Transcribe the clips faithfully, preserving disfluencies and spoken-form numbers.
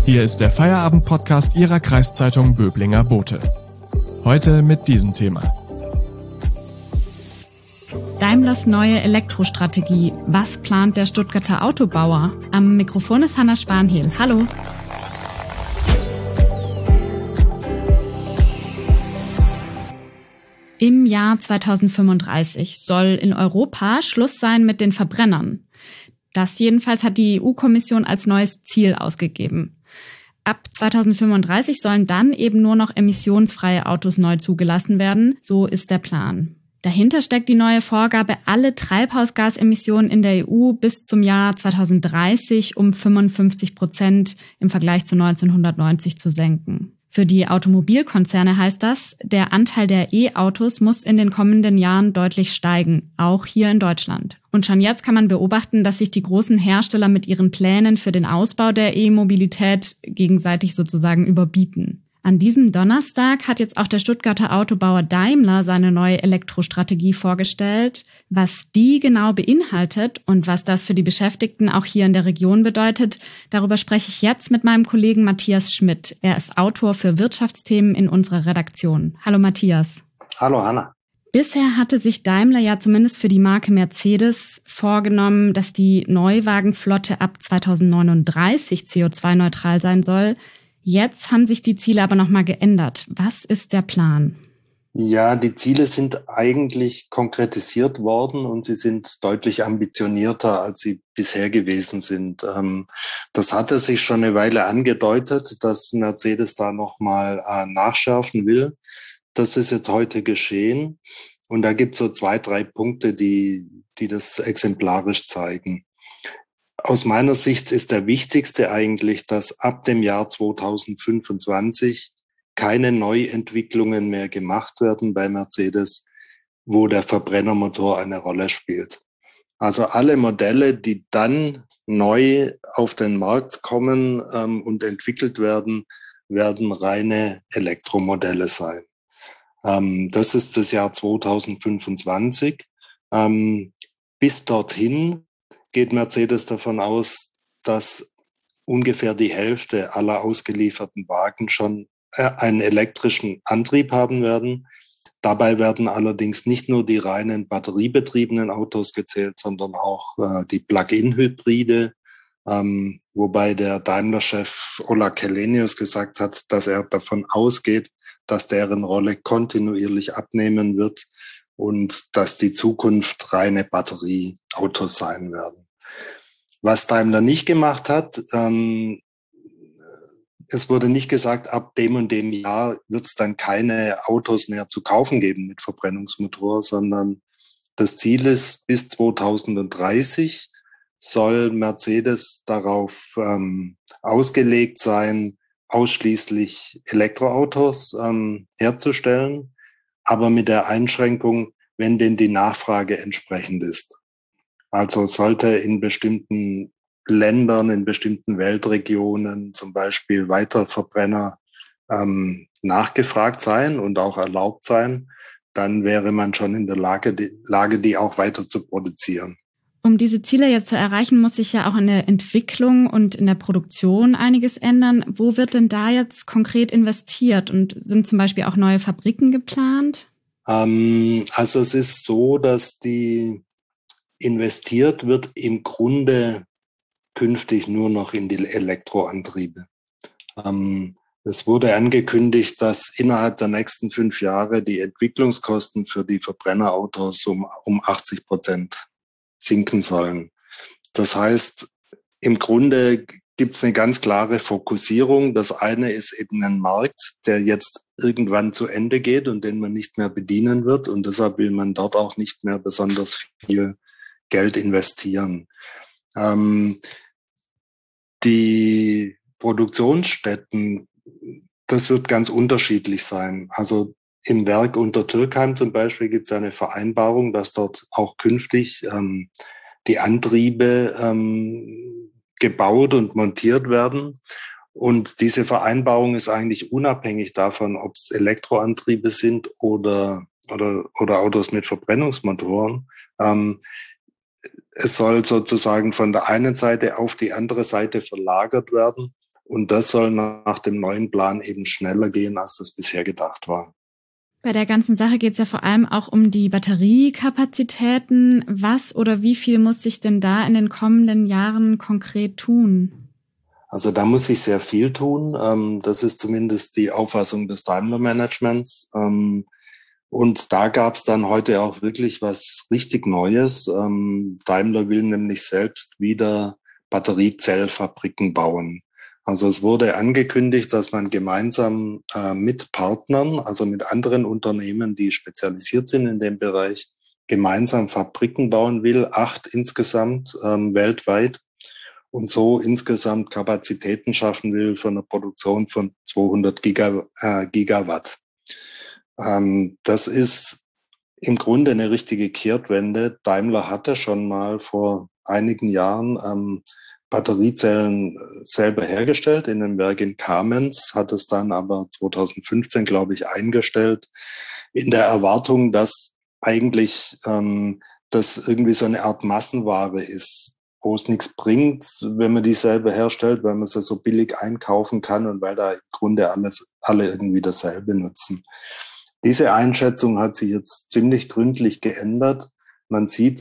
Hier ist der Feierabend-Podcast Ihrer Kreiszeitung Böblinger Bote. Heute mit diesem Thema. Daimlers neue Elektrostrategie. Was plant der Stuttgarter Autobauer? Am Mikrofon ist Hanna Spanhiel. Hallo. Im Jahr zweitausendfünfunddreißig soll in Europa Schluss sein mit den Verbrennern. Das jedenfalls hat die E U-Kommission als neues Ziel ausgegeben. Ab zweitausendfünfunddreißig sollen dann eben nur noch emissionsfreie Autos neu zugelassen werden. So ist der Plan. Dahinter steckt die neue Vorgabe, alle Treibhausgasemissionen in der E U bis zum Jahr zweitausenddreißig um fünfundfünfzig Prozent im Vergleich zu neunzehnhundertneunzig zu senken. Für die Automobilkonzerne heißt das, der Anteil der E-Autos muss in den kommenden Jahren deutlich steigen, auch hier in Deutschland. Und schon jetzt kann man beobachten, dass sich die großen Hersteller mit ihren Plänen für den Ausbau der E-Mobilität gegenseitig sozusagen überbieten. An diesem Donnerstag hat jetzt auch der Stuttgarter Autobauer Daimler seine neue Elektrostrategie vorgestellt. Was die genau beinhaltet und was das für die Beschäftigten auch hier in der Region bedeutet, darüber spreche ich jetzt mit meinem Kollegen Matthias Schmidt. Er ist Autor für Wirtschaftsthemen in unserer Redaktion. Hallo Matthias. Hallo Hanna. Bisher hatte sich Daimler ja zumindest für die Marke Mercedes vorgenommen, dass die Neuwagenflotte ab zweitausendneununddreißig C O zwei neutral sein soll. Jetzt haben sich die Ziele aber nochmal geändert. Was ist der Plan? Ja, die Ziele sind eigentlich konkretisiert worden und sie sind deutlich ambitionierter, als sie bisher gewesen sind. Das hatte sich schon eine Weile angedeutet, dass Mercedes da nochmal nachschärfen will. Das ist jetzt heute geschehen. Und da gibt es so zwei, drei Punkte, die, die das exemplarisch zeigen. Aus meiner Sicht ist der wichtigste eigentlich, dass ab dem Jahr zweitausendfünfundzwanzig keine Neuentwicklungen mehr gemacht werden bei Mercedes, wo der Verbrennermotor eine Rolle spielt. Also alle Modelle, die dann neu auf den Markt kommen ähm, und entwickelt werden, werden reine Elektromodelle sein. Ähm, das ist das Jahr zweitausendfünfundzwanzig. Ähm, bis dorthin geht Mercedes davon aus, dass ungefähr die Hälfte aller ausgelieferten Wagen schon einen elektrischen Antrieb haben werden. Dabei werden allerdings nicht nur die reinen batteriebetriebenen Autos gezählt, sondern auch äh, die Plug-in-Hybride, ähm, wobei der Daimler-Chef Ola Källenius gesagt hat, dass er davon ausgeht, dass deren Rolle kontinuierlich abnehmen wird und dass die Zukunft reine Batterieautos sein werden. Was Daimler nicht gemacht hat, ähm, es wurde nicht gesagt, ab dem und dem Jahr wird es dann keine Autos mehr zu kaufen geben mit Verbrennungsmotor, sondern das Ziel ist, bis zweitausenddreißig soll Mercedes darauf ähm, ausgelegt sein, ausschließlich Elektroautos ähm, herzustellen, aber mit der Einschränkung, wenn denn die Nachfrage entsprechend ist. Also sollte in bestimmten Ländern, in bestimmten Weltregionen zum Beispiel weiter Verbrenner ähm, nachgefragt sein und auch erlaubt sein, dann wäre man schon in der Lage, die, Lage, die auch weiter zu produzieren. Um diese Ziele jetzt zu erreichen, muss sich ja auch in der Entwicklung und in der Produktion einiges ändern. Wo wird denn da jetzt konkret investiert und sind zum Beispiel auch neue Fabriken geplant? Ähm, also es ist so, dass die investiert wird im Grunde künftig nur noch in die Elektroantriebe. Ähm, es wurde angekündigt, dass innerhalb der nächsten fünf Jahre die Entwicklungskosten für die Verbrennerautos um, um achtzig Prozent sinken sollen. Das heißt, im Grunde gibt es eine ganz klare Fokussierung. Das eine ist eben ein Markt, der jetzt irgendwann zu Ende geht und den man nicht mehr bedienen wird. Und deshalb will man dort auch nicht mehr besonders viel Geld investieren. Ähm, die Produktionsstätten, das wird ganz unterschiedlich sein. Also im Werk unter Türkheim zum Beispiel gibt es eine Vereinbarung, dass dort auch künftig ähm, die Antriebe ähm, gebaut und montiert werden. Und diese Vereinbarung ist eigentlich unabhängig davon, ob es Elektroantriebe sind oder, oder, oder Autos mit Verbrennungsmotoren. Ähm, Es soll sozusagen von der einen Seite auf die andere Seite verlagert werden Und das soll nach dem neuen Plan eben schneller gehen, als das bisher gedacht war. Bei der ganzen Sache geht es ja vor allem auch um die Batteriekapazitäten. Was oder wie viel muss sich denn da in den kommenden Jahren konkret tun? Also da muss sich sehr viel tun. Das ist zumindest die Auffassung des Daimler-Managements. Und da gab es dann heute auch wirklich was richtig Neues. Daimler will nämlich selbst wieder Batteriezellfabriken bauen. Also es wurde angekündigt, dass man gemeinsam äh, mit Partnern, also mit anderen Unternehmen, die spezialisiert sind in dem Bereich, gemeinsam Fabriken bauen will, acht insgesamt ähm, weltweit, und so insgesamt Kapazitäten schaffen will für eine Produktion von zweihundert Giga, äh, Gigawatt. Ähm, das ist im Grunde eine richtige Kehrtwende. Daimler hatte schon mal vor einigen Jahren ähm, Batteriezellen selber hergestellt in einem Werk in Kamenz, hat es dann aber zwanzig fünfzehn, glaube ich, eingestellt, in der Erwartung, dass eigentlich ähm, das irgendwie so eine Art Massenware ist, wo es nichts bringt, wenn man die selber herstellt, weil man sie so billig einkaufen kann und weil da im Grunde alles, alle irgendwie dasselbe nutzen. Diese Einschätzung hat sich jetzt ziemlich gründlich geändert. Man sieht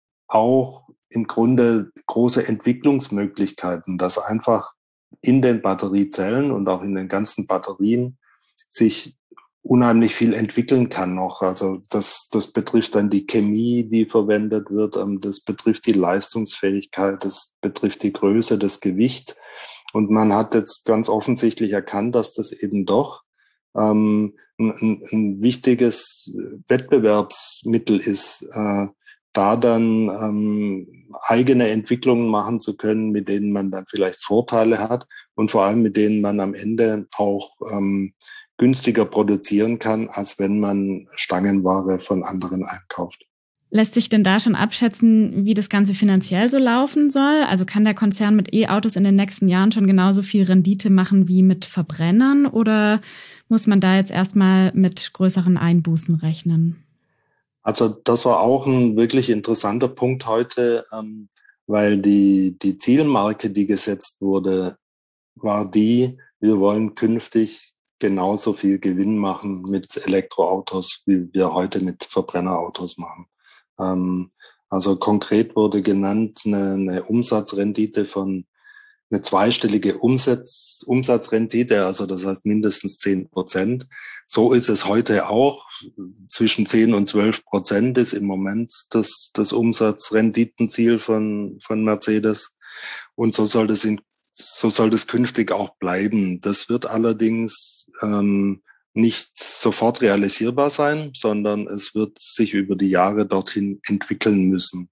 auch im Grunde große Entwicklungsmöglichkeiten, dass einfach in den Batteriezellen und auch in den ganzen Batterien sich unheimlich viel entwickeln kann noch. Also das, das betrifft dann die Chemie, die verwendet wird, das betrifft die Leistungsfähigkeit, das betrifft die Größe, das Gewicht. Und man hat jetzt ganz offensichtlich erkannt, dass das eben doch ähm, ein, ein wichtiges Wettbewerbsmittel ist, äh, da dann ähm, eigene Entwicklungen machen zu können, mit denen man dann vielleicht Vorteile hat und vor allem mit denen man am Ende auch ähm, günstiger produzieren kann, als wenn man Stangenware von anderen einkauft. Lässt sich denn da schon abschätzen, wie das Ganze finanziell so laufen soll? Also kann der Konzern mit E-Autos in den nächsten Jahren schon genauso viel Rendite machen wie mit Verbrennern oder muss man da jetzt erstmal mit größeren Einbußen rechnen? Also das war auch ein wirklich interessanter Punkt heute, ähm, weil die, die Zielmarke, die gesetzt wurde, war die, wir wollen künftig genauso viel Gewinn machen mit Elektroautos, wie wir heute mit Verbrennerautos machen. Ähm, also konkret wurde genannt eine, eine Umsatzrendite von eine zweistellige Umsatz, Umsatzrendite, also das heißt mindestens zehn Prozent. So ist es heute auch. Zwischen zehn und zwölf Prozent ist im Moment das, das Umsatzrenditenziel von, von Mercedes. Und so soll das in, so soll das künftig auch bleiben. Das wird allerdings ähm, nicht sofort realisierbar sein, sondern es wird sich über die Jahre dorthin entwickeln müssen.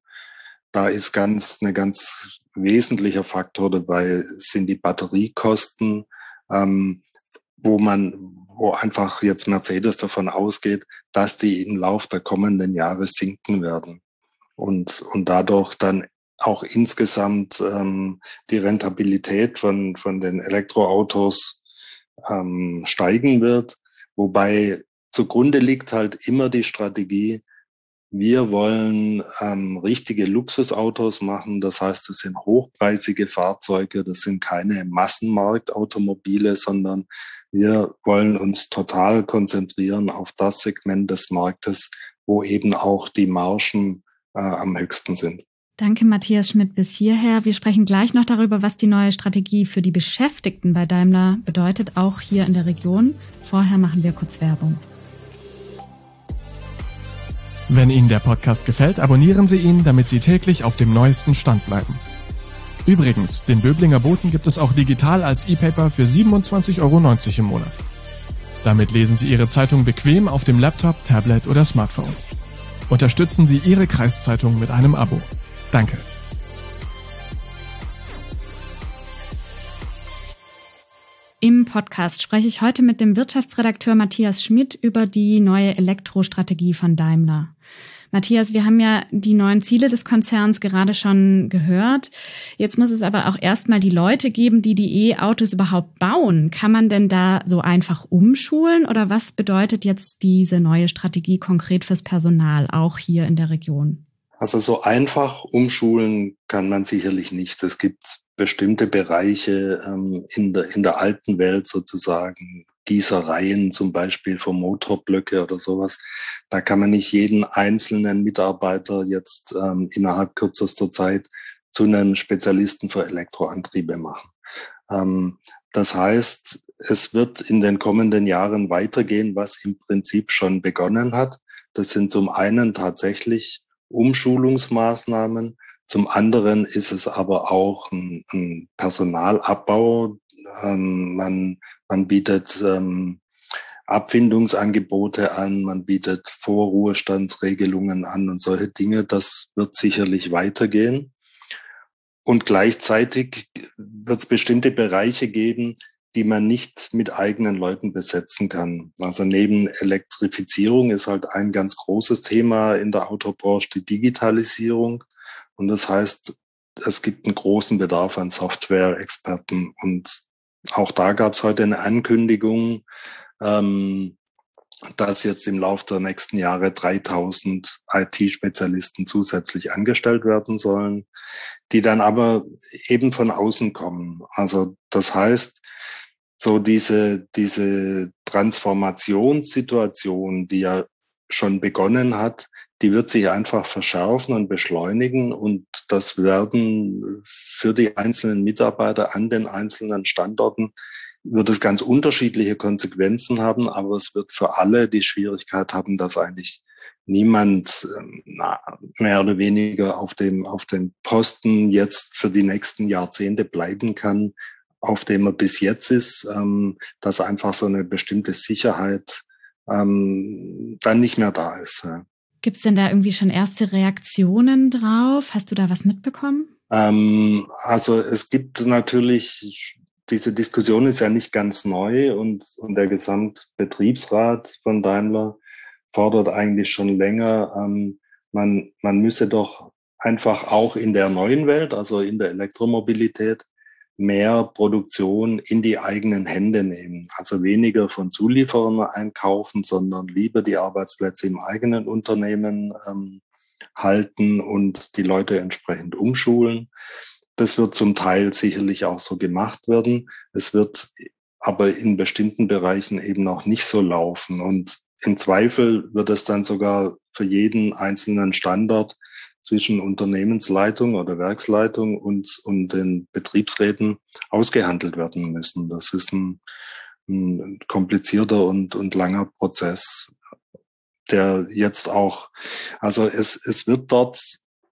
Da ist ganz eine ganz wesentlicher Faktor dabei, sind die Batteriekosten, ähm, wo man, wo einfach jetzt Mercedes davon ausgeht, dass die im Lauf der kommenden Jahre sinken werden und und dadurch dann auch insgesamt ähm, die Rentabilität von von den Elektroautos ähm, steigen wird, wobei zugrunde liegt halt immer die Strategie, wir wollen ähm, richtige Luxusautos machen. Das heißt, das sind hochpreisige Fahrzeuge, das sind keine Massenmarktautomobile, sondern wir wollen uns total konzentrieren auf das Segment des Marktes, wo eben auch die Margen äh, am höchsten sind. Danke, Matthias Schmidt, bis hierher. Wir sprechen gleich noch darüber, was die neue Strategie für die Beschäftigten bei Daimler bedeutet, auch hier in der Region. Vorher machen wir kurz Werbung. Wenn Ihnen der Podcast gefällt, abonnieren Sie ihn, damit Sie täglich auf dem neuesten Stand bleiben. Übrigens, den Böblinger Boten gibt es auch digital als E-Paper für siebenundzwanzig Euro neunzig im Monat. Damit lesen Sie Ihre Zeitung bequem auf dem Laptop, Tablet oder Smartphone. Unterstützen Sie Ihre Kreiszeitung mit einem Abo. Danke. Im Podcast spreche ich heute mit dem Wirtschaftsredakteur Matthias Schmidt über die neue Elektrostrategie von Daimler. Matthias, wir haben ja die neuen Ziele des Konzerns gerade schon gehört. Jetzt muss es aber auch erstmal die Leute geben, die die E-Autos überhaupt bauen. Kann man denn da so einfach umschulen oder was bedeutet jetzt diese neue Strategie konkret fürs Personal, auch hier in der Region? Also so einfach umschulen kann man sicherlich nicht. Es gibt bestimmte Bereiche ähm, in der, in der alten Welt sozusagen, Gießereien zum Beispiel für Motorblöcke oder sowas, da kann man nicht jeden einzelnen Mitarbeiter jetzt ähm, innerhalb kürzester Zeit zu einem Spezialisten für Elektroantriebe machen. Ähm, das heißt, es wird in den kommenden Jahren weitergehen, was im Prinzip schon begonnen hat. Das sind zum einen tatsächlich Umschulungsmaßnahmen, zum anderen ist es aber auch ein, ein Personalabbau. Ähm, man, man bietet ähm, Abfindungsangebote an, man bietet Vorruhestandsregelungen an und solche Dinge. Das wird sicherlich weitergehen. Und gleichzeitig wird es bestimmte Bereiche geben, die man nicht mit eigenen Leuten besetzen kann. Also neben Elektrifizierung ist halt ein ganz großes Thema in der Autobranche die Digitalisierung. Und das heißt, es gibt einen großen Bedarf an Software-Experten. Und auch da gab es heute eine Ankündigung, ähm, dass jetzt im Laufe der nächsten Jahre dreitausend I T-Spezialisten zusätzlich angestellt werden sollen, die dann aber eben von außen kommen. Also das heißt, so diese, diese Transformationssituation, die ja schon begonnen hat, die wird sich einfach verschärfen und beschleunigen und das werden für die einzelnen Mitarbeiter an den einzelnen Standorten wird es ganz unterschiedliche Konsequenzen haben, aber es wird für alle die Schwierigkeit haben, dass eigentlich niemand na, mehr oder weniger auf dem, auf dem Posten jetzt für die nächsten Jahrzehnte bleiben kann, auf dem er bis jetzt ist, ähm, dass einfach so eine bestimmte Sicherheit ähm, dann nicht mehr da ist. Ja. Gibt es denn da irgendwie schon erste Reaktionen drauf? Hast du da was mitbekommen? Ähm, also es gibt natürlich, diese Diskussion ist ja nicht ganz neu und, und der Gesamtbetriebsrat von Daimler fordert eigentlich schon länger, ähm, man, man müsse doch einfach auch in der neuen Welt, also in der Elektromobilität, mehr Produktion in die eigenen Hände nehmen. Also weniger von Zulieferern einkaufen, sondern lieber die Arbeitsplätze im eigenen Unternehmen ähm, halten und die Leute entsprechend umschulen. Das wird zum Teil sicherlich auch so gemacht werden. Es wird aber in bestimmten Bereichen eben auch nicht so laufen. Und im Zweifel wird es dann sogar für jeden einzelnen Standort zwischen Unternehmensleitung oder Werksleitung und, und den Betriebsräten ausgehandelt werden müssen. Das ist ein, ein komplizierter und, und langer Prozess, der jetzt auch, also es, es wird dort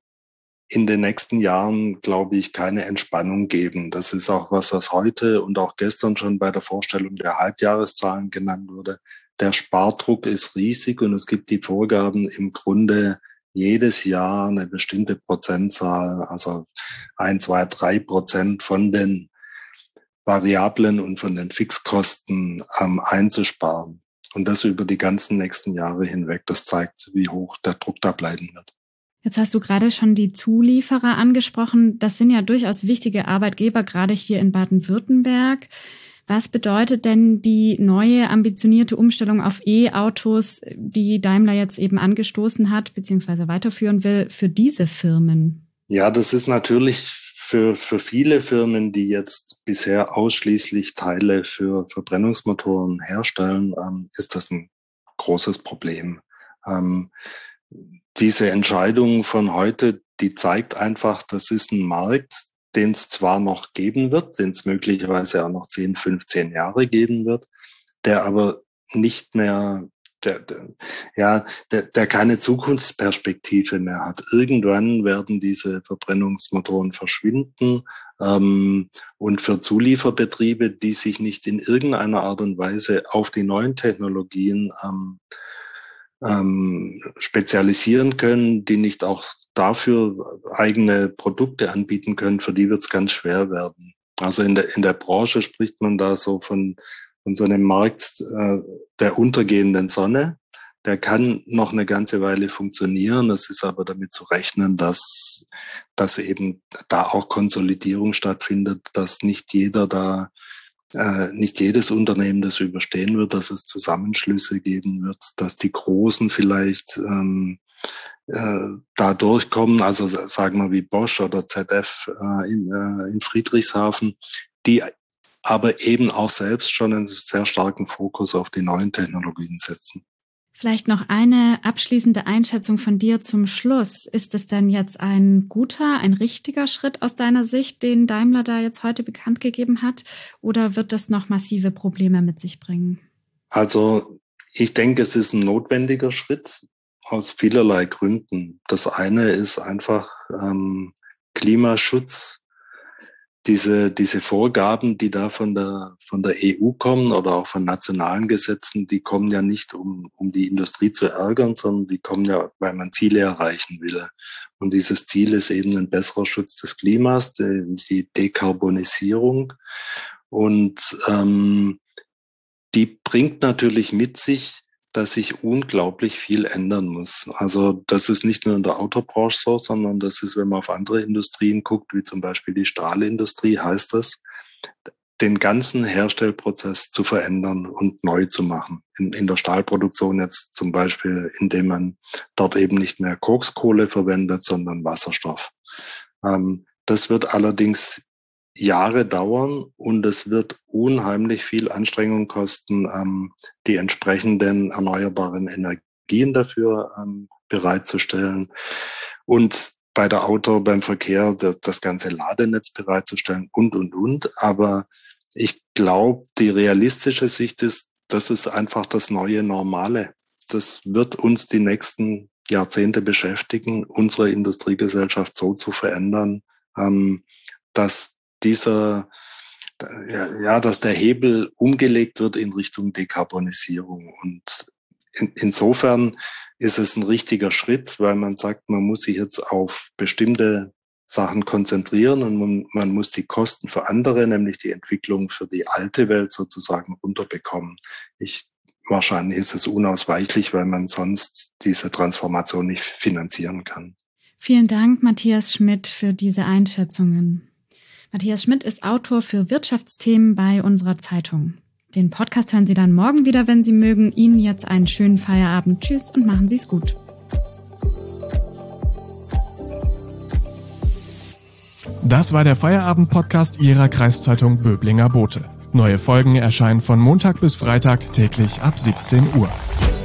in den nächsten Jahren, glaube ich, keine Entspannung geben. Das ist auch was, was heute und auch gestern schon bei der Vorstellung der Halbjahreszahlen genannt wurde. Der Spardruck ist riesig und es gibt die Vorgaben im Grunde jedes Jahr eine bestimmte Prozentzahl, also ein, zwei, drei Prozent von den Variablen und von den Fixkosten ähm, einzusparen. Und das über die ganzen nächsten Jahre hinweg. Das zeigt, wie hoch der Druck da bleiben wird. Jetzt hast du gerade schon die Zulieferer angesprochen. Das sind ja durchaus wichtige Arbeitgeber, gerade hier in Baden-Württemberg. Was bedeutet denn die neue ambitionierte Umstellung auf E-Autos, die Daimler jetzt eben angestoßen hat, beziehungsweise weiterführen will, für diese Firmen? Ja, das ist natürlich für, für viele Firmen, die jetzt bisher ausschließlich Teile für Verbrennungsmotoren herstellen, ähm, ist das ein großes Problem. Ähm, diese Entscheidung von heute, die zeigt einfach, das ist ein Markt, den es zwar noch geben wird, den es möglicherweise auch noch zehn, fünfzehn Jahre geben wird, der aber nicht mehr, der, der, ja, der, der keine Zukunftsperspektive mehr hat. Irgendwann werden diese Verbrennungsmotoren verschwinden ähm, und für Zulieferbetriebe, die sich nicht in irgendeiner Art und Weise auf die neuen Technologien ähm, ähm, spezialisieren können, die nicht auch dafür eigene Produkte anbieten können, für die wird es ganz schwer werden. Also in der in der Branche spricht man da so von, von so einem Markt äh, der untergehenden Sonne. Der kann noch eine ganze Weile funktionieren. Es ist aber damit zu rechnen, dass, dass eben da auch Konsolidierung stattfindet, dass nicht jeder da Äh, nicht jedes Unternehmen das überstehen wird, dass es Zusammenschlüsse geben wird, dass die Großen vielleicht ähm, äh, da durchkommen, also sagen wir wie Bosch oder Z F äh, in, äh, in Friedrichshafen, die aber eben auch selbst schon einen sehr starken Fokus auf die neuen Technologien setzen. Vielleicht noch eine abschließende Einschätzung von dir zum Schluss. Ist es denn jetzt ein guter, ein richtiger Schritt aus deiner Sicht, den Daimler da jetzt heute bekannt gegeben hat? Oder wird das noch massive Probleme mit sich bringen? Also ich denke, es ist ein notwendiger Schritt aus vielerlei Gründen. Das eine ist einfach ähm, Klimaschutz. Diese, diese Vorgaben, die da von der, von der E U kommen oder auch von nationalen Gesetzen, die kommen ja nicht, um, um die Industrie zu ärgern, sondern die kommen ja, weil man Ziele erreichen will. Und dieses Ziel ist eben ein besserer Schutz des Klimas, die, die Dekarbonisierung. Und ähm, die bringt natürlich mit sich, dass sich unglaublich viel ändern muss. Also das ist nicht nur in der Autobranche so, sondern das ist, wenn man auf andere Industrien guckt, wie zum Beispiel die Stahlindustrie, heißt das, den ganzen Herstellprozess zu verändern und neu zu machen. In, in der Stahlproduktion jetzt zum Beispiel, indem man dort eben nicht mehr Kokskohle verwendet, sondern Wasserstoff. Ähm, das wird allerdings Jahre dauern und es wird unheimlich viel Anstrengung kosten, ähm, die entsprechenden erneuerbaren Energien dafür ähm, bereitzustellen und bei der Auto, beim Verkehr das, das ganze Ladenetz bereitzustellen und, und, und. Aber ich glaube, die realistische Sicht ist, das ist einfach das neue Normale. Das wird uns die nächsten Jahrzehnte beschäftigen, unsere Industriegesellschaft so zu verändern, ähm, dass dieser, ja, ja, dass der Hebel umgelegt wird in Richtung Dekarbonisierung. Und in, insofern ist es ein richtiger Schritt, weil man sagt, man muss sich jetzt auf bestimmte Sachen konzentrieren und man, man muss die Kosten für andere, nämlich die Entwicklung für die alte Welt sozusagen runterbekommen. Ich, wahrscheinlich ist es unausweichlich, weil man sonst diese Transformation nicht finanzieren kann. Vielen Dank, Matthias Schmidt, für diese Einschätzungen. Matthias Schmidt ist Autor für Wirtschaftsthemen bei unserer Zeitung. Den Podcast hören Sie dann morgen wieder, wenn Sie mögen. Ihnen jetzt einen schönen Feierabend. Tschüss und machen Sie es gut. Das war der Feierabend-Podcast Ihrer Kreiszeitung Böblinger Bote. Neue Folgen erscheinen von Montag bis Freitag täglich ab siebzehn Uhr.